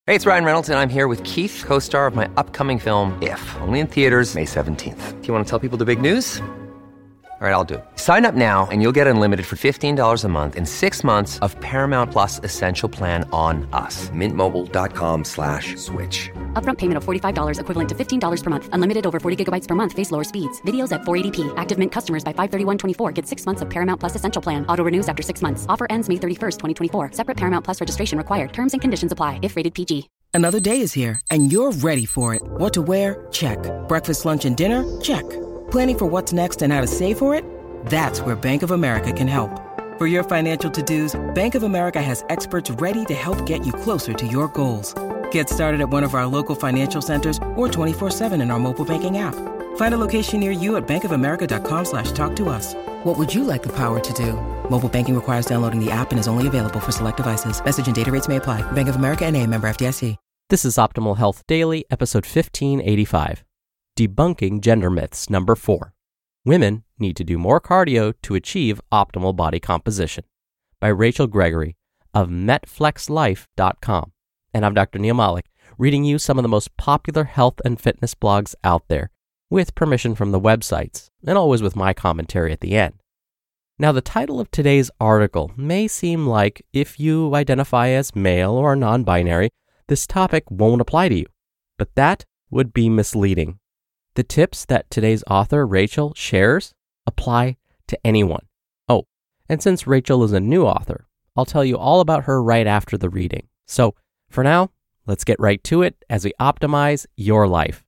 Hey, it's Ryan Reynolds, and I'm here with Keith, co-star of my upcoming film, If, only in theaters May 17th. Do you want to tell people the big news? All right, I'll do it. Sign up now and you'll get unlimited for $15 a month and 6 months of Paramount Plus Essential Plan on us. MintMobile.com/switch. Upfront payment of $45 equivalent to $15 per month. Unlimited over 40 gigabytes per month. Face lower speeds. Videos at 480p. Active Mint customers by 531.24 get 6 months of Paramount Plus Essential Plan. Auto renews after 6 months. Offer ends May 31st, 2024. Separate Paramount Plus registration required. Terms and conditions apply if rated PG. Another day is here, and you're ready for it. What to wear? Check. Breakfast, lunch, and dinner? Check. Planning for what's next and how to save for it? That's where Bank of America can help. For your financial to-dos, Bank of America has experts ready to help get you closer to your goals. Get started at one of our local financial centers or 24/7 in our mobile banking app. Find a location near you at bankofamerica.com/talktous. What would you like the power to do? Mobile banking requires downloading the app and is only available for select devices. Message and data rates may apply. Bank of America N.A., member FDIC. This is Optimal Health Daily, episode 1585. Debunking Gender Myths, number 4. Women need to do more cardio to achieve optimal body composition, by Rachel Gregory of MetFlexLife.com. And I'm Dr. Neil Malik, reading you some of the most popular health and fitness blogs out there, with permission from the websites, and always with my commentary at the end. Now, the title of today's article may seem like if you identify as male or non-binary, this topic won't apply to you, but that would be misleading. The tips that today's author, Rachel, shares apply to anyone. Oh, and since Rachel is a new author, I'll tell you all about her right after the reading. So, for now, let's get right to it as we optimize your life.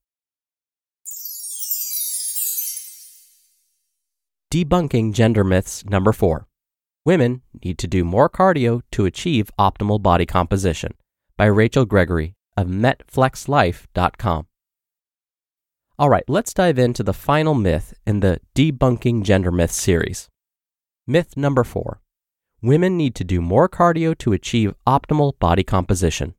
Debunking Gender Myths, number 4. Women need to do more cardio to achieve optimal body composition, by Rachel Gregory of MetFlexLife.com. All right, let's dive into the final myth in the Debunking Gender Myths series. Myth number 4. Women need to do more cardio to achieve optimal body composition.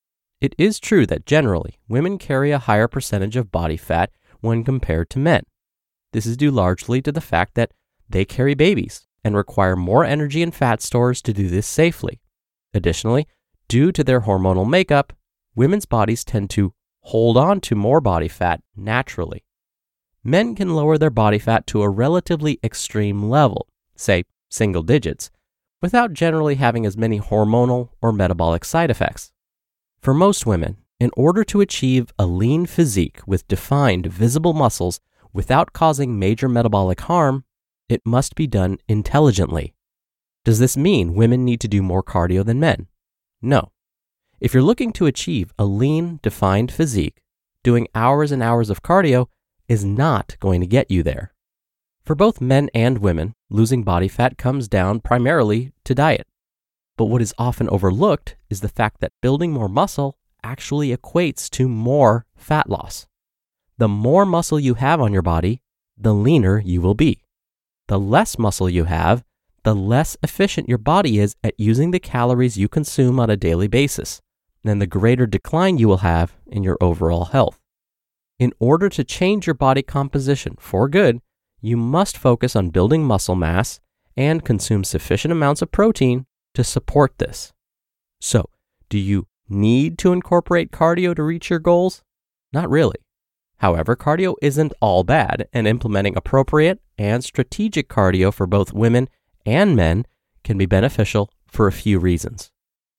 It is true that generally, women carry a higher percentage of body fat when compared to men. This is due largely to the fact that they carry babies and require more energy and fat stores to do this safely. Additionally, due to their hormonal makeup, women's bodies tend to hold on to more body fat naturally. Men can lower their body fat to a relatively extreme level, say single digits, without generally having as many hormonal or metabolic side effects. For most women, in order to achieve a lean physique with defined visible muscles without causing major metabolic harm, it must be done intelligently. Does this mean women need to do more cardio than men? No. If you're looking to achieve a lean, defined physique, doing hours and hours of cardio is not going to get you there. For both men and women, losing body fat comes down primarily to diet. But what is often overlooked is the fact that building more muscle actually equates to more fat loss. The more muscle you have on your body, the leaner you will be. The less muscle you have, the less efficient your body is at using the calories you consume on a daily basis, and the greater decline you will have in your overall health. In order to change your body composition for good, you must focus on building muscle mass and consume sufficient amounts of protein to support this. So, do you need to incorporate cardio to reach your goals? Not really. However, cardio isn't all bad, and implementing appropriate and strategic cardio for both women and men can be beneficial for a few reasons.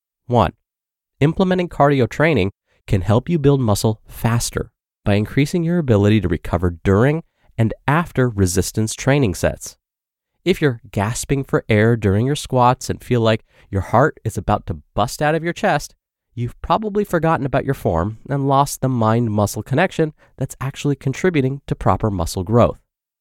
1. Implementing cardio training can help you build muscle faster by increasing your ability to recover during and after resistance training sets. If you're gasping for air during your squats and feel like your heart is about to bust out of your chest, you've probably forgotten about your form and lost the mind-muscle connection that's actually contributing to proper muscle growth.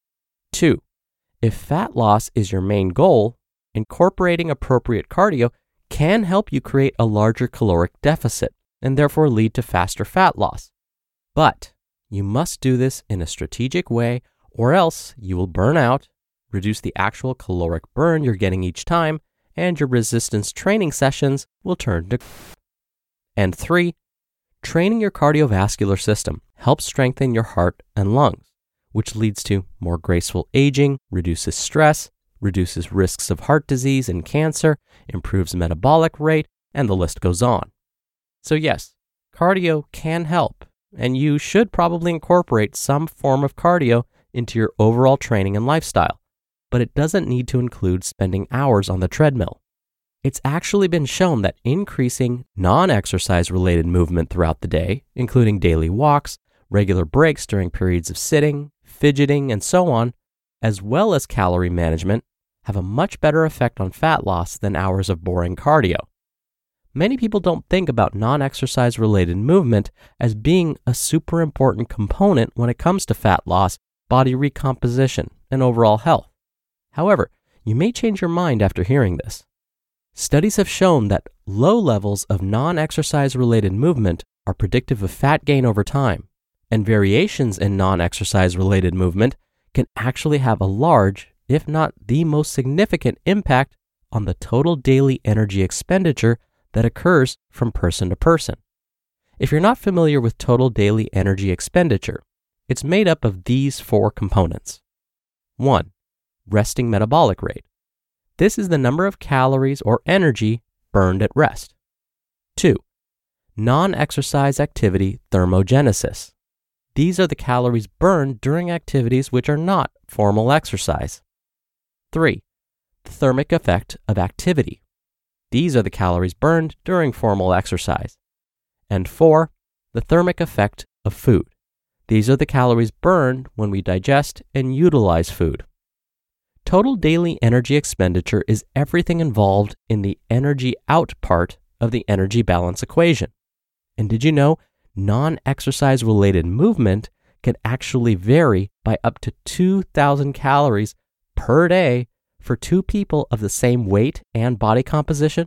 2. If fat loss is your main goal, incorporating appropriate cardio can help you create a larger caloric deficit and therefore lead to faster fat loss. But you must do this in a strategic way, or else you will burn out, reduce the actual caloric burn you're getting each time, and your resistance training sessions will turn to. And 3, training your cardiovascular system helps strengthen your heart and lungs, which leads to more graceful aging, reduces stress, reduces risks of heart disease and cancer, improves metabolic rate, and the list goes on. So yes, cardio can help, and you should probably incorporate some form of cardio into your overall training and lifestyle, but it doesn't need to include spending hours on the treadmill. It's actually been shown that increasing non-exercise related movement throughout the day, including daily walks, regular breaks during periods of sitting, fidgeting, and so on, as well as calorie management, have a much better effect on fat loss than hours of boring cardio. Many people don't think about non-exercise related movement as being a super important component when it comes to fat loss, body recomposition, and overall health. However, you may change your mind after hearing this. Studies have shown that low levels of non-exercise related movement are predictive of fat gain over time, and variations in non-exercise related movement can actually have a large, if not the most significant impact on the total daily energy expenditure that occurs from person to person. If you're not familiar with total daily energy expenditure, it's made up of these 4 components. 1. Resting metabolic rate. This is the number of calories or energy burned at rest. 2. Non-exercise activity thermogenesis. These are the calories burned during activities which are not formal exercise. 3. The thermic effect of activity. These are the calories burned during formal exercise. And 4. The thermic effect of food. These are the calories burned when we digest and utilize food. Total daily energy expenditure is everything involved in the energy out part of the energy balance equation. And did you know non-exercise related movement can actually vary by up to 2,000 calories per day for 2 people of the same weight and body composition?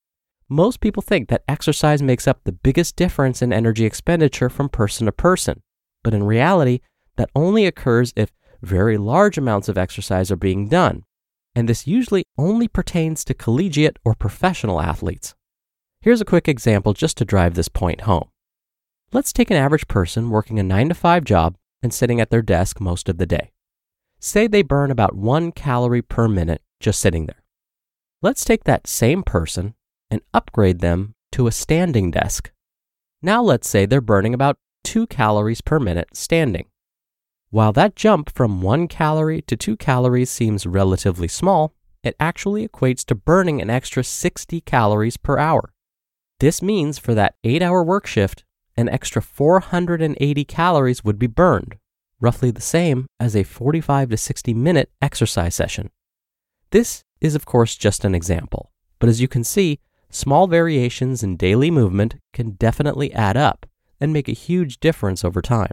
Most people think that exercise makes up the biggest difference in energy expenditure from person to person, but in reality, that only occurs if very large amounts of exercise are being done, and this usually only pertains to collegiate or professional athletes. Here's a quick example just to drive this point home. Let's take an average person working a 9-to-5 job and sitting at their desk most of the day. Say they burn about 1 calorie per minute just sitting there. Let's take that same person and upgrade them to a standing desk. Now let's say they're burning about 2 calories per minute standing. While that jump from 1 calorie to 2 calories seems relatively small, it actually equates to burning an extra 60 calories per hour. This means for that 8-hour work shift, an extra 480 calories would be burned, roughly the same as a 45 to 60 minute exercise session. This is of course just an example, but as you can see, small variations in daily movement can definitely add up and make a huge difference over time.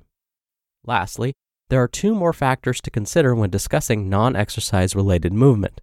Lastly, there are 2 more factors to consider when discussing non-exercise related movement.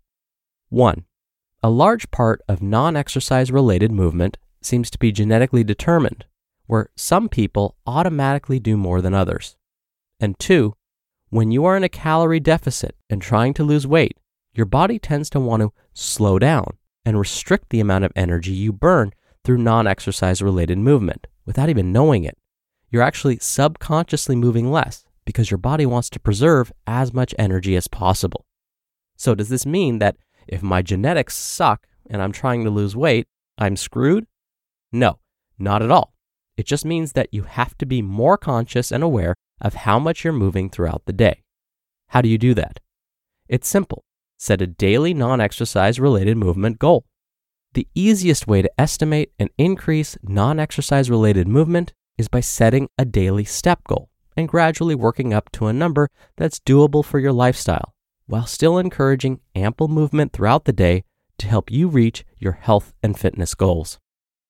1. A large part of non-exercise related movement seems to be genetically determined, where some people automatically do more than others. And 2, when you are in a calorie deficit and trying to lose weight, your body tends to want to slow down and restrict the amount of energy you burn through non-exercise related movement without even knowing it. You're actually subconsciously moving less because your body wants to preserve as much energy as possible. So does this mean that if my genetics suck and I'm trying to lose weight, I'm screwed? No, not at all. It just means that you have to be more conscious and aware of how much you're moving throughout the day. How do you do that? It's simple. Set a daily non-exercise related movement goal. The easiest way to estimate and increase non-exercise related movement is by setting a daily step goal and gradually working up to a number that's doable for your lifestyle, while still encouraging ample movement throughout the day to help you reach your health and fitness goals.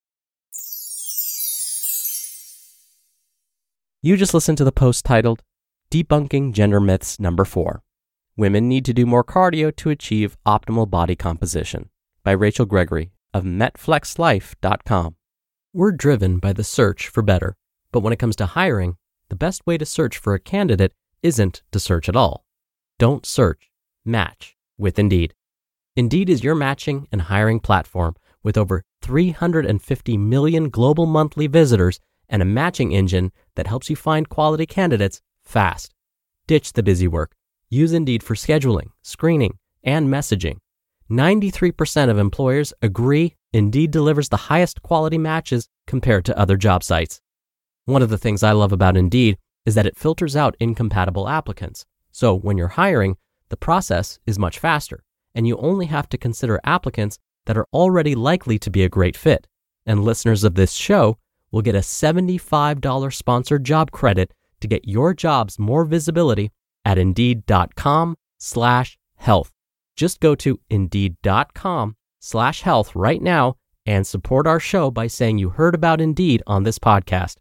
You just listened to the post titled, Debunking Gender Myths Number 4. Women Need to Do More Cardio to Achieve Optimal Body Composition by Rachel Gregory of MetFlexLife.com. We're driven by the search for better, but when it comes to hiring, the best way to search for a candidate isn't to search at all. Don't search, match with Indeed. Indeed is your matching and hiring platform with over 350 million global monthly visitors and a matching engine that helps you find quality candidates fast. Ditch the busy work. Use Indeed for scheduling, screening, and messaging. 93% of employers agree Indeed delivers the highest quality matches compared to other job sites. One of the things I love about Indeed is that it filters out incompatible applicants. So when you're hiring, the process is much faster, and you only have to consider applicants that are already likely to be a great fit. And listeners of this show will get a $75 sponsored job credit to get your jobs more visibility at Indeed.com/health. Just go to Indeed.com/health right now and support our show by saying you heard about Indeed on this podcast.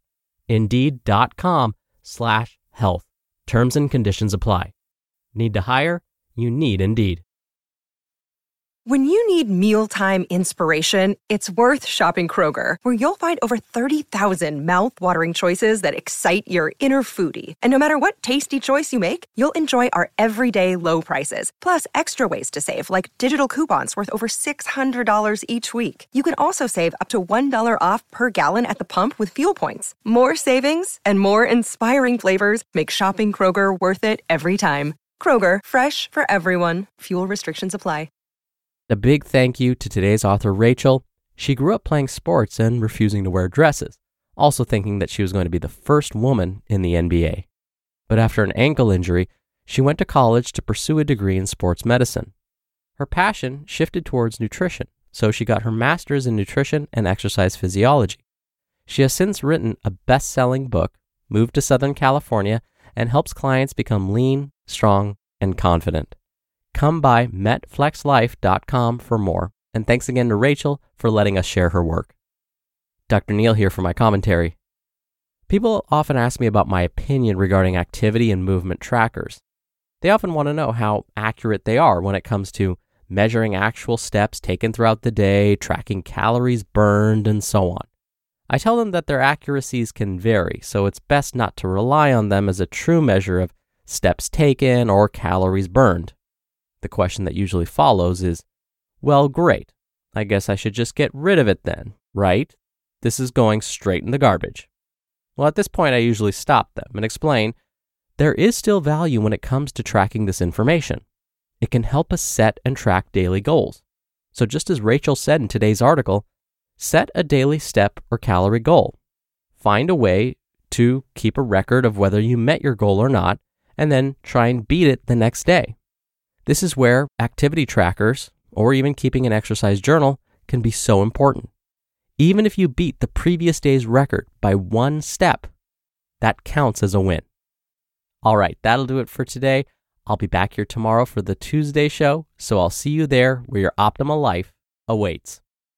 Indeed.com/health. Terms and conditions apply. Need to hire? You need Indeed. When you need mealtime inspiration, it's worth shopping Kroger, where you'll find over 30,000 mouth-watering choices that excite your inner foodie. And no matter what tasty choice you make, you'll enjoy our everyday low prices, plus extra ways to save, like digital coupons worth over $600 each week. You can also save up to $1 off per gallon at the pump with fuel points. More savings and more inspiring flavors make shopping Kroger worth it every time. Kroger, fresh for everyone. Fuel restrictions apply. A big thank you to today's author, Rachel. She grew up playing sports and refusing to wear dresses, also thinking that she was going to be the first woman in the NBA. But after an ankle injury, she went to college to pursue a degree in sports medicine. Her passion shifted towards nutrition, so she got her master's in nutrition and exercise physiology. She has since written a best-selling book, moved to Southern California, and helps clients become lean, strong, and confident. Come by metflexlife.com for more, and thanks again to Rachel for letting us share her work. Dr. Neal here for my commentary. People often ask me about my opinion regarding activity and movement trackers. They often want to know how accurate they are when it comes to measuring actual steps taken throughout the day, tracking calories burned, and so on. I tell them that their accuracies can vary, so it's best not to rely on them as a true measure of steps taken or calories burned. The question that usually follows is, well, great. I guess I should just get rid of it then, right? This is going straight in the garbage. Well, at this point, I usually stop them and explain there is still value when it comes to tracking this information. It can help us set and track daily goals. So just as Rachel said in today's article, set a daily step or calorie goal. Find a way to keep a record of whether you met your goal or not, and then try and beat it the next day. This is where activity trackers, or even keeping an exercise journal, can be so important. Even if you beat the previous day's record by one step, that counts as a win. All right, that'll do it for today. I'll be back here tomorrow for the Tuesday show, so I'll see you there where your optimal life awaits.